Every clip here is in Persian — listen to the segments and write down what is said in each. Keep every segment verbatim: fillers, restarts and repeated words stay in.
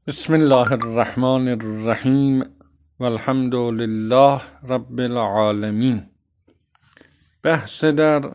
بسم الله الرحمن الرحیم والحمد لله رب العالمین. بحث در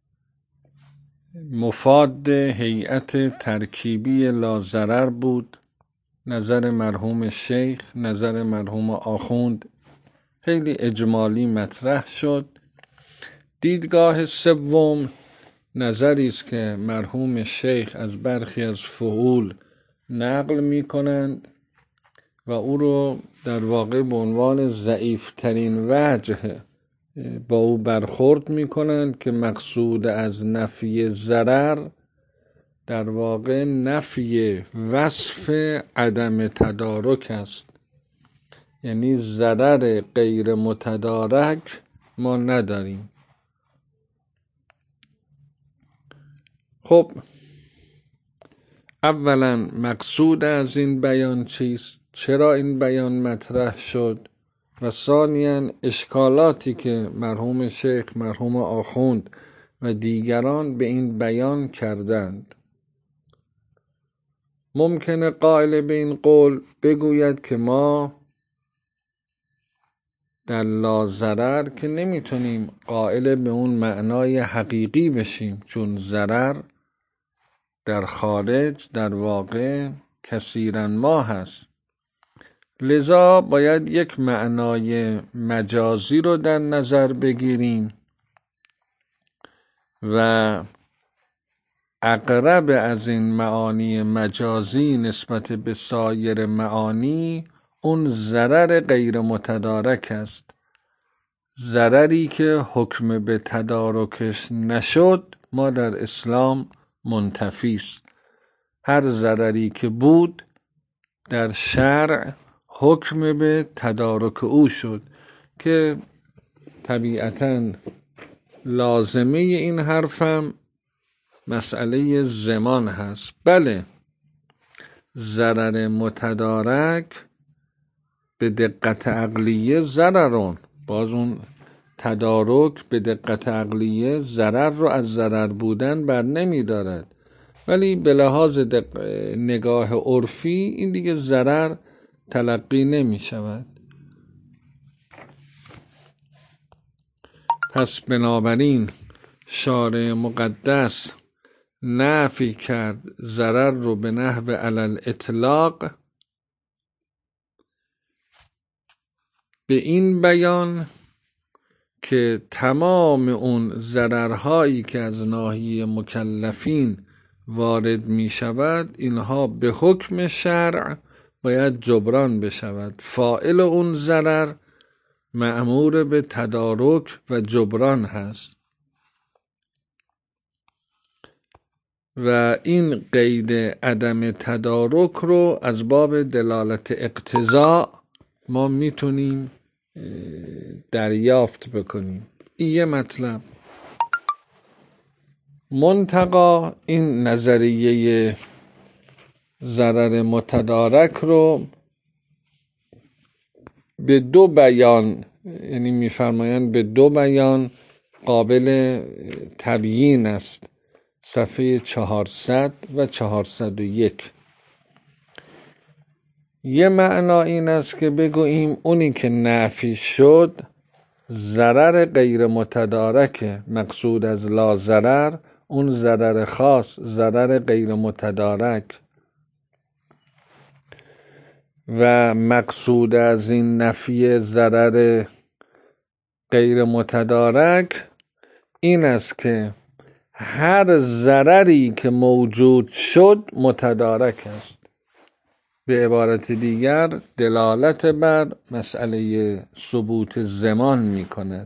مفاد هیئت ترکیبی لاضرر بود. نظر مرحوم شیخ، نظر مرحوم آخوند خیلی اجمالی مطرح شد. دیدگاه سوم نظری است که مرحوم شیخ از برخی از فعول نقل می کنند و او رو در واقع به عنوان ضعیفترین وجه با او برخورد می کنند که مقصود از نفی ضرر در واقع نفی وصف عدم تدارک است، یعنی ضرر غیر متدارک ما نداریم. خب اولا مقصود از این بیان چیست؟ چرا این بیان مطرح شد؟ و ثانیاً اشکالاتی که مرحوم شیخ، مرحوم آخوند و دیگران به این بیان کردند. ممکنه قائل به این قول بگوید که ما در لاضرر که نمیتونیم قائل به اون معنای حقیقی بشیم، چون ضرر در خارج در واقع کثیراً ما هست، لذا باید یک معنای مجازی رو در نظر بگیریم و اقرب از این معانی مجازی نسبت به سایر معانی اون ضرر غیر متدارک است. ضرری که حکم به تدارکش نشد ما در اسلام منتفی است. هر ضرری که بود در شرع حکم به تدارک او شد که طبیعتاً لازمه این حرفم مسئله زمان هست. بله، ضرر متدارک به دقت عقلیه ضررون، باز اون تدارک به دقت عقلیه ضرر رو از ضرر بودن بر نمی دارد، ولی به لحاظ نگاه عرفی این دیگه ضرر تلقی نمی شود. پس بنابراین شارع مقدس نفی کرد ضرر رو به نحو علی الاطلاق به این بیان که تمام اون ضررهایی که از ناحیه مکلفین وارد می شود اینها به حکم شرع باید جبران بشود. فاعل اون ضرر مأمور به تدارک و جبران هست و این قید عدم تدارک رو از باب دلالت اقتضاء ما میتونیم دریافت بکنیم. این یه مطلب. منتقا این نظریه ضرر متدارک رو به دو بیان، یعنی میفرمایند به دو بیان قابل تبیین است. صفحه چهارصد و چهارصد و یک. یه معنا این است که بگوییم اونی که نفی شد ضرر غیر متدارک، مقصود از لا ضرر اون ضرر خاص، ضرر غیر متدارک، و مقصود از این نفی ضرر غیر متدارک این است که هر ضرری که موجود شد متدارک است. به عبارت دیگر دلالت بر مسئله ثبوت زمان می کند.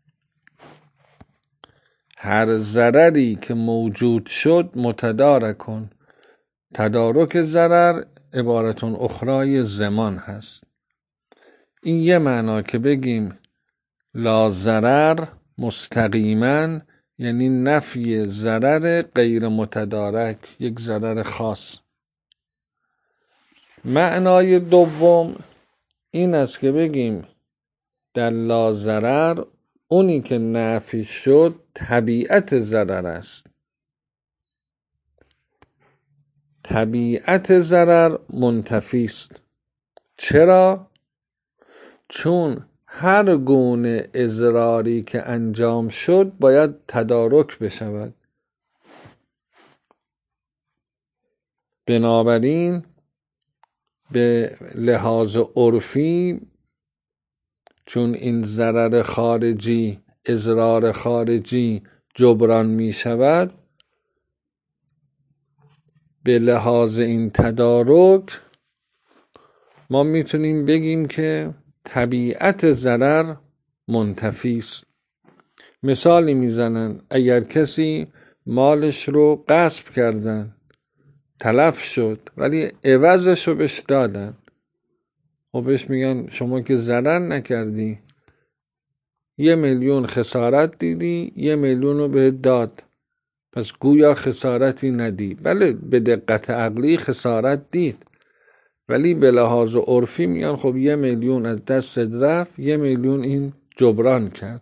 هر ضرری که موجود شد متدارک کن. تدارک ضرر عبارتون اخرای زمان هست. این یه معنا که بگیم لا ضرر مستقیما یعنی نفی ضرر غیر متدارک، یک ضرر خاص. معنای دوم این است که بگیم در لا ضرر اونی که نفی شد طبیعت ضرر است. طبیعت ضرر منتفی است. چرا؟ چون هر گونه اضراری که انجام شد باید تدارک بشود. بنابراین به لحاظ عرفی چون این ضرر خارجی، اضرار خارجی جبران می شود، به لحاظ این تدارک ما میتونیم بگیم که طبیعت ضرر منتفی است. مثالی میزنن اگر کسی مالش رو غصب کردن، تلف شد، ولی عوضش رو بهش دادن، و بهش میگن شما که ضرر نکردی، یه میلیون خسارت دیدی، یه میلیون رو بهت داد، پس گویا خسارتی ندی. بله به دقت عقلی خسارت دید، ولی به لحاظ عرفی میگن خب یه میلیون از دست رفت، یه میلیون این جبران کرد.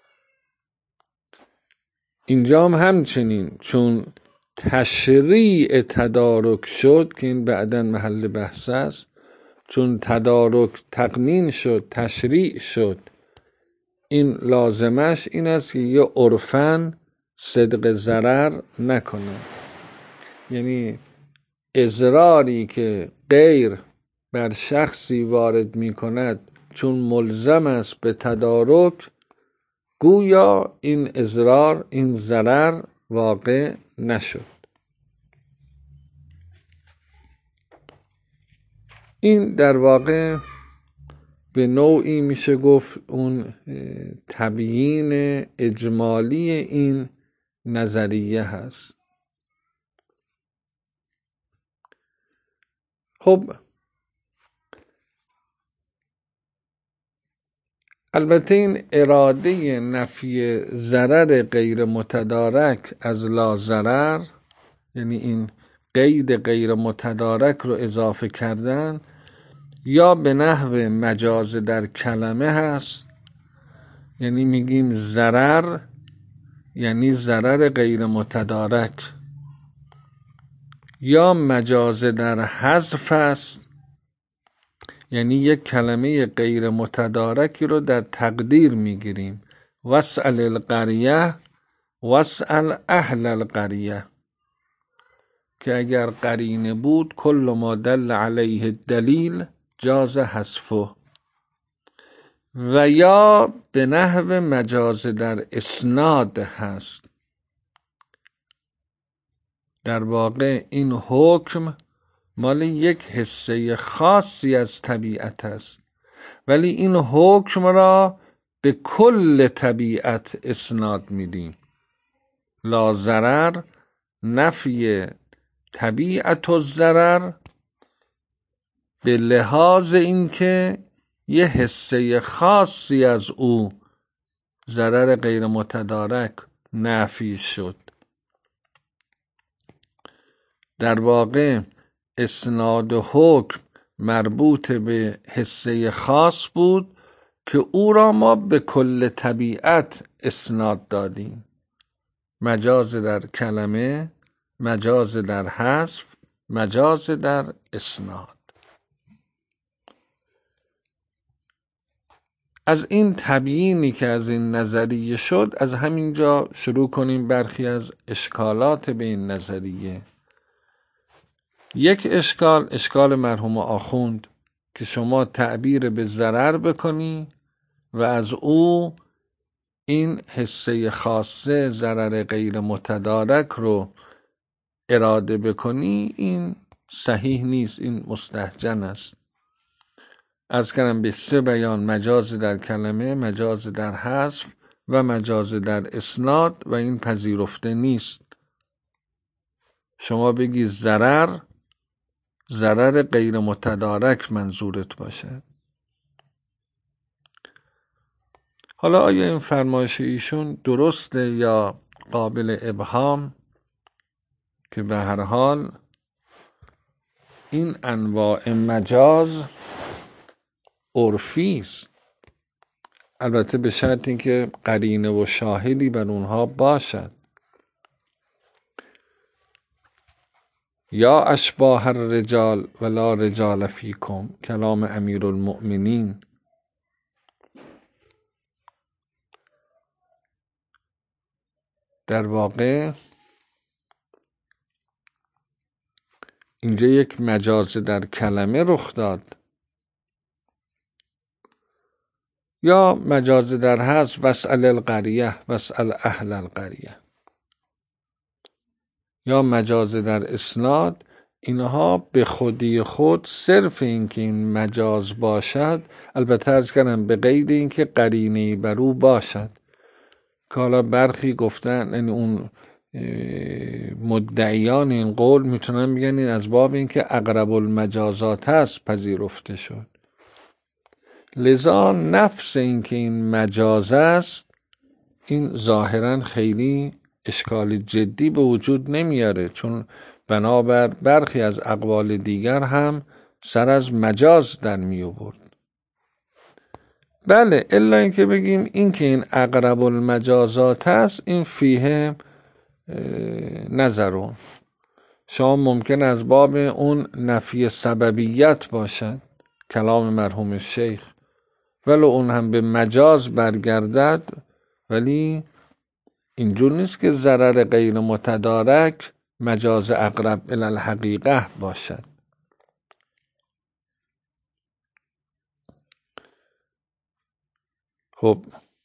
اینجا هم همچنین چون تشریع تدارک شد که این بعداً محل بحث است، چون تدارک تقنین شد، تشریع شد، این لازمش این است که یه عرفاً صدق ضرر نکنه. یعنی اضراری که غیر بر شخصی وارد می کند چون ملزم است به تدارک، گویا این اضرار، این ضرر واقع نشد. این در واقع به نوعی میشه گفت اون تبیین اجمالی این نظریه هست. خب البته این اراده نفی ضرر غیر متدارک از لا ضرر، یعنی این قید غیر متدارک رو اضافه کردن، یا به نحو مجاز در کلمه هست، یعنی میگیم ضرر یعنی ضرر غیر متدارک، یا مجاز در حذف است، یعنی یک کلمه غیر متدارکی رو در تقدیر میگیریم. واسأل القریه واسأل اهل القریه، که اگر قرینه بود کل ما دل علیه الدلیل جاز حذفه. و یا به نحو مجاز در اسناد هست. در واقع این حکم مال یک حصه خاصی از طبیعت است، ولی این حکم را به کل طبیعت اسناد میدیم. لا ضرر نفی طبیعت الضرر به لحاظ اینکه یه حصه خاصی از او، ضرر غیر متدارک، نفی شد. در واقع اسناد حکم مربوط به حصه خاص بود که او را ما به کل طبیعت اسناد دادیم. مجاز در کلمه، مجاز در حذف، مجاز در اسناد. از این تبیینی که از این نظریه شد، از همینجا شروع کنیم برخی از اشکالات به این نظریه. یک اشکال، اشکال مرحوم آخوند که شما تعبیر به ضرر بکنی و از او این حصه خاصه ضرر غیر متدارک رو اراده بکنی، این صحیح نیست، این مستهجن است. عرض کردم به سه بیان: مجاز در کلمه، مجاز در حذف و مجاز در اسناد، و این پذیرفته نیست. شما بگی ضرر، ضرر غیر متدارک منظورت باشه. حالا آیا این فرمایش ایشون درسته یا قابل ابهام؟ که به هر حال این انواع مجاز عرفی است، البته به شرط اینکه قرینه و شاهدی بر اونها باشد. یا اشباح الرجال ولا رجال فیکم، کلام امیرالمؤمنین. در واقع اینجا یک مجاز در کلمه رخ داد یا مجاز در حذف، واسأل القریه واسأل اهل القریه، یا مجاز در اسناد. اینها به خودی خود صرف این که این مجاز باشد، البته عرض کردم به قید این که قرینه‌ای بر او باشد، که حالا برخی گفتن یعنی اون مدعیان این قول میتونن بگن این از باب این که اقرب المجازات هست پذیرفته شد. لذا نفس این که این مجاز است، این ظاهرا خیلی اشکال جدی به وجود نمیاره، چون بنابر برخی از اقوال دیگر هم سر از مجاز در می آورد. بله، الا اینکه بگیم این که این اقرب المجازات است، این فیه نظرون. شما ممکن از باب اون نفی سببیت باشد، کلام مرحوم شیخ، ولو اون هم به مجاز برگردد، ولی اینجور نیست که ضرر غیر متدارک مجاز اقرب الی الحقیقه باشد. خب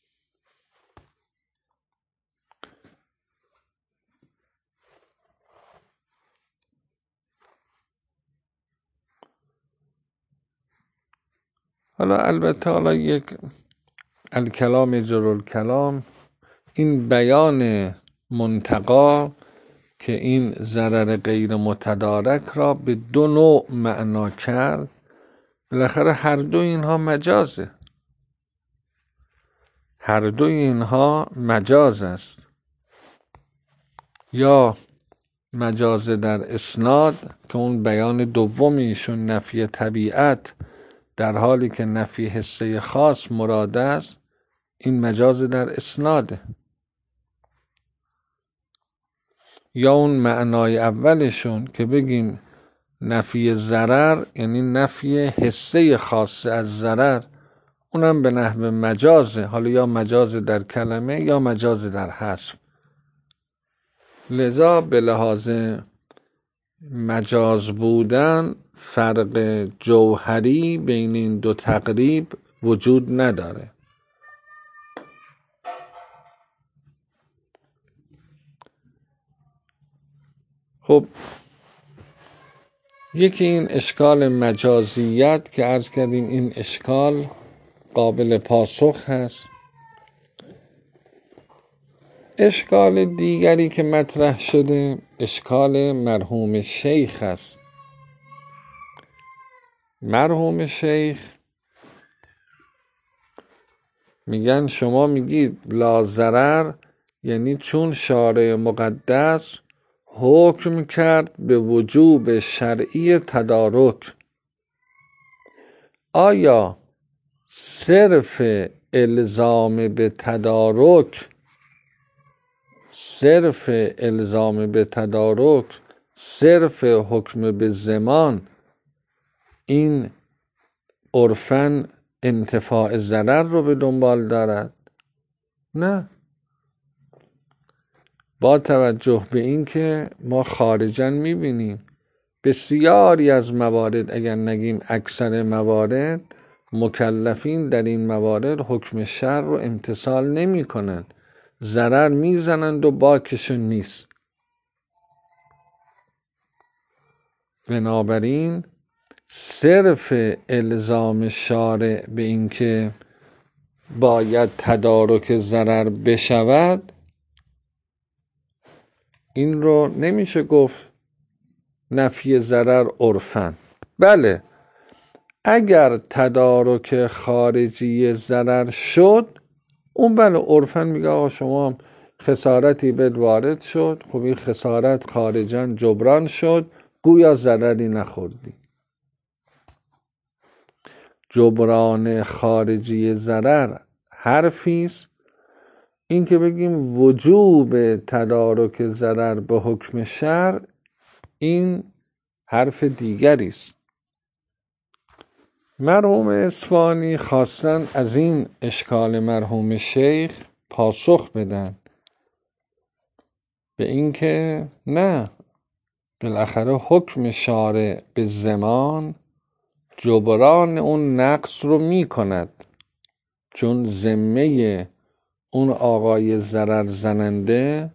حالا البته حالا یک الکلام جر الکلام، این بیان منتقا که این ضرر غیر متدارک را به دو نوع معنا کرد، بالاخره هر دو اینها مجازه، هر دو اینها مجاز است. یا مجاز در اسناد که اون بیان دومیشون نفی طبیعت، در حالی که نفی حسه خاص مراد است، این مجاز در اسناده. یا اون معنای اولشون که بگیم نفی ضرر یعنی نفی حسه خاصه از ضرر، اونم به نحو مجازه، حالا یا مجاز در کلمه یا مجاز در حذف. لذا به لحاظ مجاز بودن فرق جوهری بین این دو تقریب وجود نداره. خب یکی این اشکال مجازیت که عرض کردیم این اشکال قابل پاسخ هست. اشکال دیگری که مطرح شده اشکال مرحوم شیخ است. مرحوم شیخ میگن شما میگید لا ضرر، یعنی چون شارع مقدس حکم کرد به وجوب شرعی تدارک، آیا صرف الزام به تدارک صرف الزام به تدارک صرف حکم به زمان این عرفاً انتفاع ضرر رو به دنبال دارد؟ نه، با توجه به این که ما خارجاً میبینیم بسیاری از موارد، اگر نگیم اکثر موارد، مکلفین در این موارد حکم شرع رو امتثال نمی کنند، ضرر میزنند و باکشون نیست. بنابراین صرف الزام شارع به این که باید تدارک ضرر بشود، این رو نمیشه گفت نفی ضرر عرفاً. بله، اگر تدارک خارجی ضرر شد، اون بله عرفاً میگه آقا شما خسارتی بهت وارد شد، خب این خسارت خارجاً جبران شد، گویا ضرری نخوردی. جبران خارجی ضرر حرفیست. این که بگیم وجوب تدارک ضرر به حکم شرع، این حرف دیگری است. مرحوم اصفهانی خواستن از این اشکال مرحوم شیخ پاسخ بدن به اینکه نه، بالاخره حکم شارع به زمان جبران اون نقص رو می کند، چون ذمه اون آقای ضرر زننده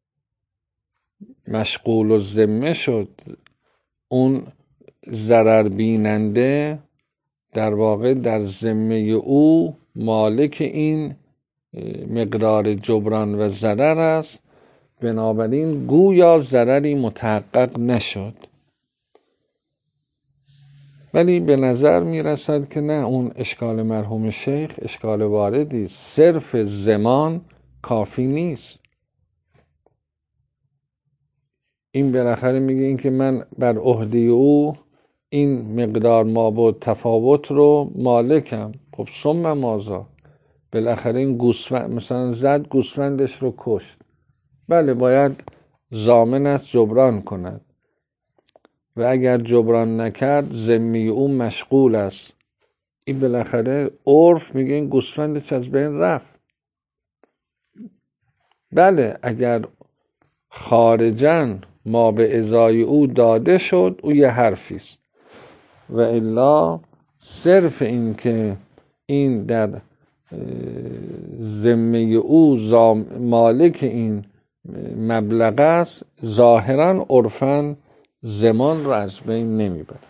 مشغول و ذمه شد، اون ضرر بیننده در واقع در ذمه او مالک این مقدار جبران و ضرر است، بنابراین گویا ضرری متحقق نشد. ولی به نظر می رسد که نه، اون اشکال مرحوم شیخ اشکال واردی است. صرف زمان کافی نیست. این بالاخره میگه این که من بر عهده او این مقدار مابعد تفاوت رو مالکم. خب ثم ماذا؟ بالاخره این گوسفند مثلا زد، گوسفندش رو کشت، بله باید ضامن است جبران کند و اگر جبران نکرد ذمه او مشغول است. این بالاخره عرف میگه این گوسفندش از بین رفت. بله اگر خارجاً ما به ازای او داده شد او یه حرفیست، و الا صرف این که این در ذمه او مالک این مبلغ است، ظاهراً عرفاً زمان رو از بین نمیبره.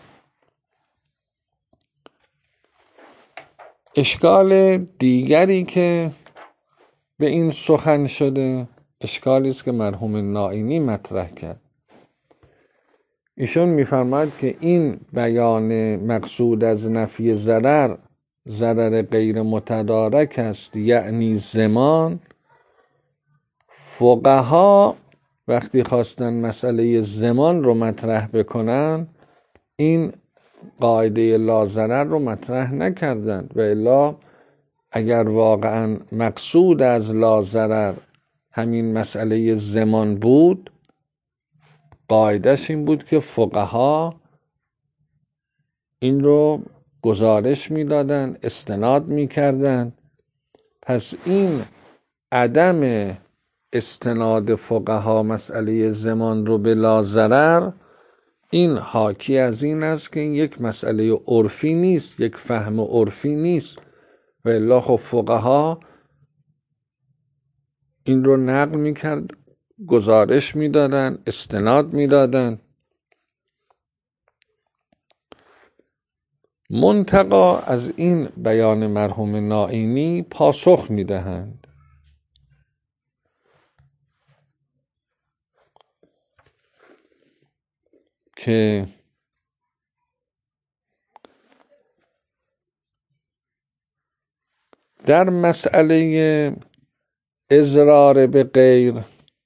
اشکال دیگری که به این سخن شده اشکالی است که مرحوم نائینی مطرح کرد. ایشون میفرماید که این بیان مقصود از نفی ضرر ضرر غیر متدارک است، یعنی زمان. فقها وقتی خواستن مسئله زمان رو مطرح بکنن این قاعده لا ضرر رو مطرح نکردند، و الا اگر واقعا مقصود از لا ضرر همین مسئله زمان بود، قاعدش این بود که فقها این رو گزارش میدادن، استناد میکردن. پس این عدم استناد فقها مسئله زمان رو به لا ضرر، این حاکی از این است که این یک مسئله عرفی نیست، یک فهم عرفی نیست، و الا خب فقها این رو نقل میکرد، گزارش میدادن، استناد میدادن. منتقا از این بیان مرحوم نائینی پاسخ میدهند که در مسئله اضرار به غیر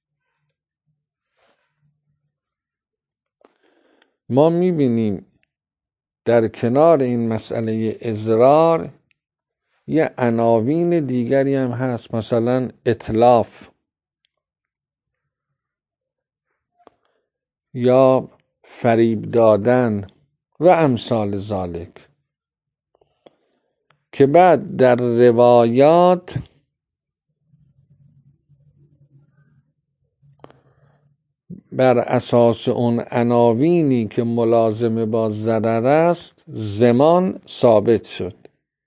ما میبینیم در کنار این مسئله اضرار یه عناوین دیگری هم هست، مثلا اتلاف یا فریب دادن و امثال ذالک، که بعد در روایات بر اساس اون عناوینی که ملازم با ضرر است زمان ثابت شد.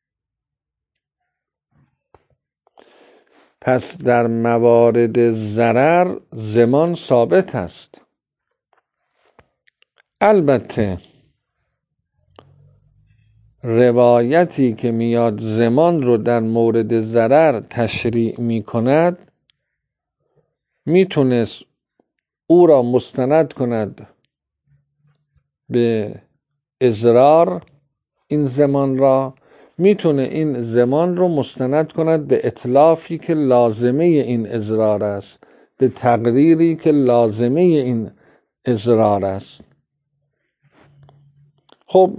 پس در موارد ضرر زمان ثابت است. البته روایتی که میاد زمان رو در مورد ضرر تشریع می کند میتونست او را مستند کند به اضرار، این زمان را میتونه این زمان رو مستند کند به اتلافی که لازمه این اضرار است، به تقریری که لازمه این اضرار است. خب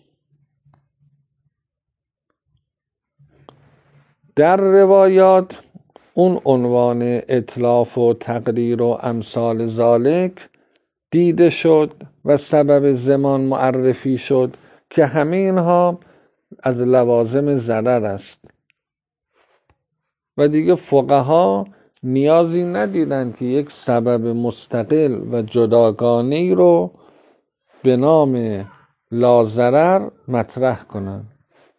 در روایات اون عنوان اتلاف و تقریر و امثال ذالک دیده شد و سبب زمان معرفی شد که همه اینها از لوازم ضرر است و دیگه فقها نیازی ندیدند که یک سبب مستقل و جداگانه‌ای رو به نام لاضرر مطرح کنند.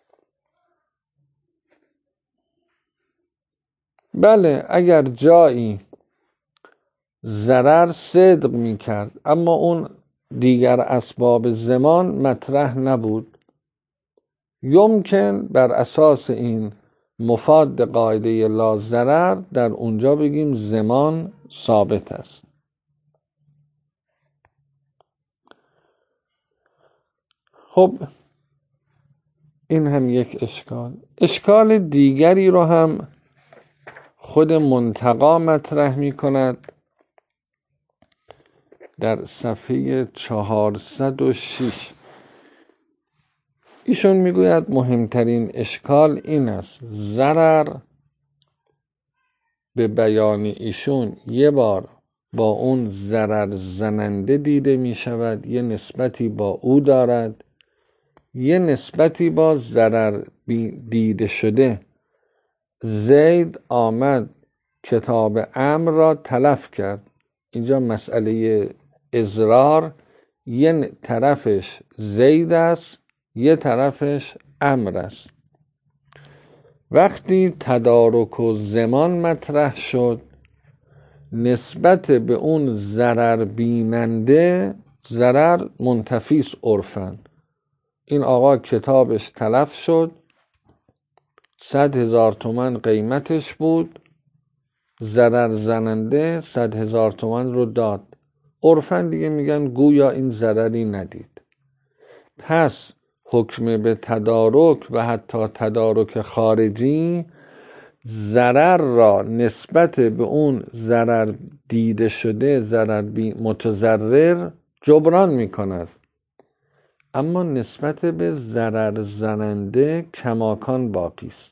بله، اگر جایی ضرر صدق می کرد اما اون دیگر اسباب زمان مطرح نبود، یمکن بر اساس این مفاد قاعده لا ضرر در اونجا بگیم زمان ثابت است. خب این هم یک اشکال. اشکال دیگری رو هم خود منتقی مطرح می کند در صفحه چهارصد و شش. ایشون میگوید مهمترین اشکال این است: ضرر به بیان ایشون یه بار با اون ضرر زننده دیده می شود، یه نسبتی با او دارد، یه نسبتی با ضرر دیده شده. زید آمد کتاب امر را تلف کرد. اینجا مسئله اضرار یه طرفش زید است، یه طرفش امر است. وقتی تدارک و زمان مطرح شد، نسبت به اون ضرر بیننده ضرر منتفیس عرفن. این آقا کتابش تلف شد، صد هزار تومن قیمتش بود، ضرر زننده صد هزار تومن رو داد. عرفن دیگه میگن گویا این ضرری ندید. پس حکم به تدارک و حتی تدارک خارجی ضرر را نسبت به اون ضرر دیده شده، ضرر متضرر جبران می کند، اما نسبت به ضرر زننده کماکان باقی است.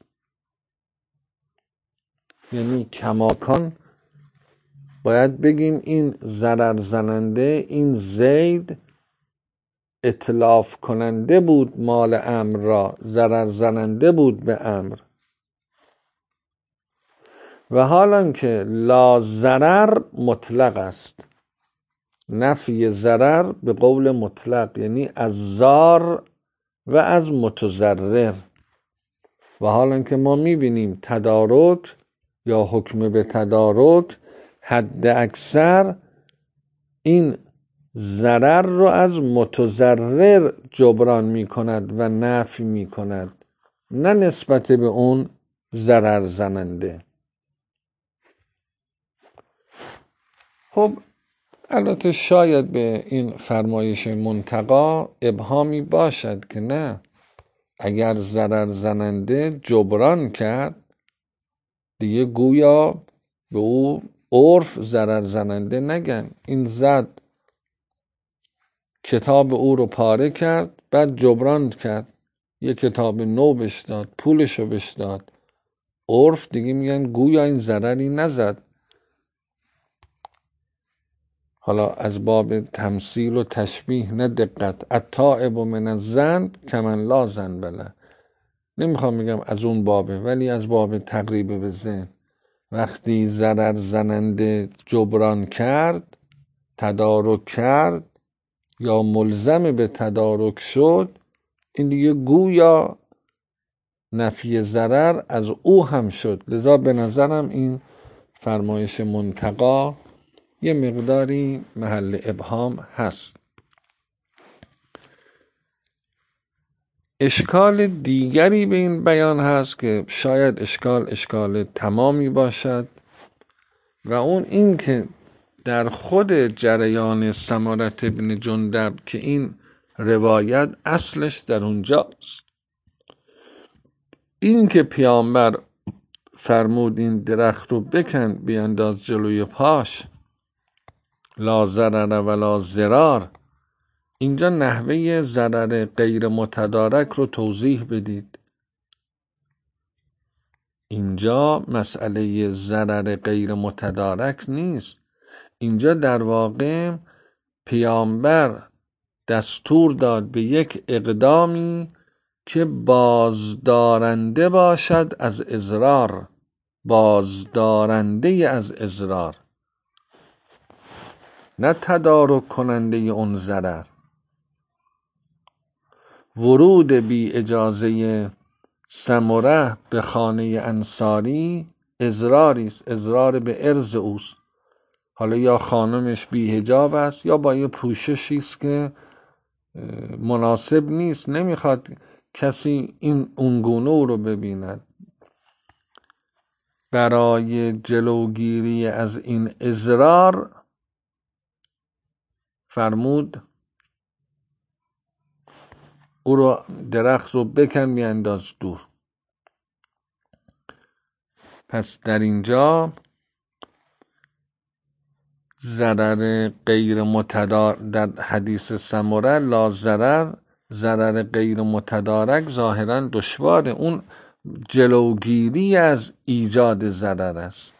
یعنی کماکان باید بگیم این ضرر زننده، این زید اتلاف کننده بود مال امر را، ضرر زننده بود به امر. و حالا که لا ضرر مطلق است، نفی ضرر به قول مطلق، یعنی از ضار و از متضرر. و حالا که ما میبینیم تدارک یا حکم به تدارک حد اکثر این ضرر رو از متضرر جبران میکند و نفی میکند، نه نسبت به اون ضرر زننده. خب البته شاید به این فرمایش منتقی ابهامی باشد که نه، اگر ضرر زننده جبران کرد دیگه گویا به او عرف ضرر زننده نگن. این زد کتاب او رو پاره کرد، بعد جبران کرد، یه کتاب نو بهش داد، پولش رو بهش داد. عرف دیگه میگن گویا این ضرری نزد. حالا از باب تمثیل و تشبیه نه دقت، التائب من الذنب کمن لا ذنب له. نمیخوام میگم از اون بابه، ولی از باب تقریب به ذهن. وقتی ضرر زننده جبران کرد، تدارک کرد یا ملزم به تدارک شد، این دیگه گویا نفی ضرر از او هم شد. لذا به نظرم این فرمایش منتقی یه مقداری محل ابهام هست. اشکال دیگری به این بیان هست که شاید اشکال اشکال تمامی باشد و اون این که در خود جریان سمرة بن جندب که این روایت اصلش در اونجاست، این که پیامبر فرمود این درخت رو بکن بیانداز جلوی پاش، لا ضرر ولا ضرار، اینجا نحوه ضرر غیر متدارک رو توضیح بدید. اینجا مسئله ضرر غیر متدارک نیست، اینجا در واقع پیامبر دستور داد به یک اقدامی که بازدارنده باشد از اضرار، بازدارنده از اضرار، نه تدارک کننده اون ضرر. ورود بی اجازه سمره به خانه انصاری اضراری است، اضرار به عرض اوست. حالا یا خانمش بی حجاب است یا با یه پوششی است که مناسب نیست، نمیخواد کسی این اونگونه او رو ببیند. برای جلوگیری از این اضرار فرمود او رو درخت رو بکن بیانداز دور. پس در اینجا ضرر غیر متدارک در حدیث سمره لا ضرر، ضرر غیر متدارک ظاهرا دشواره، اون جلوگیری از ایجاد ضرر است.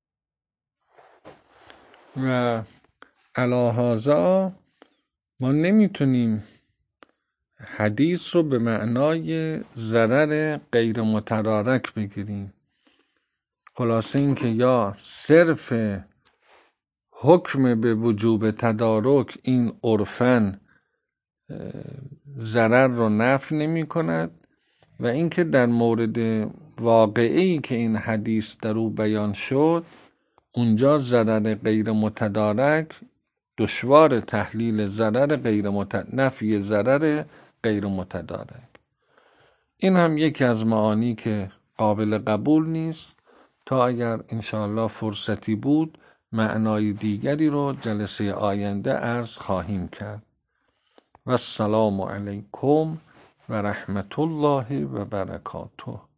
و علی هذا ما نمیتونیم حدیث رو به معنای ضرر غیر متدارک بگیریم. خلاصه این که یا صرف حکم به وجوب تدارک این عرفاً ضرر رو نفی نمی کند و اینکه در مورد واقعی که این حدیث در او بیان شد اونجا ضرر غیر متدارک دشوار تحلیل ضرر غیر متدارک، نفی ضرر غیر متدارک. این هم یکی از معانی که قابل قبول نیست تا اگر انشاءالله فرصتی بود معنای دیگری رو جلسه آینده عرض خواهیم کرد. و السلام علیکم و رحمت الله و برکاته.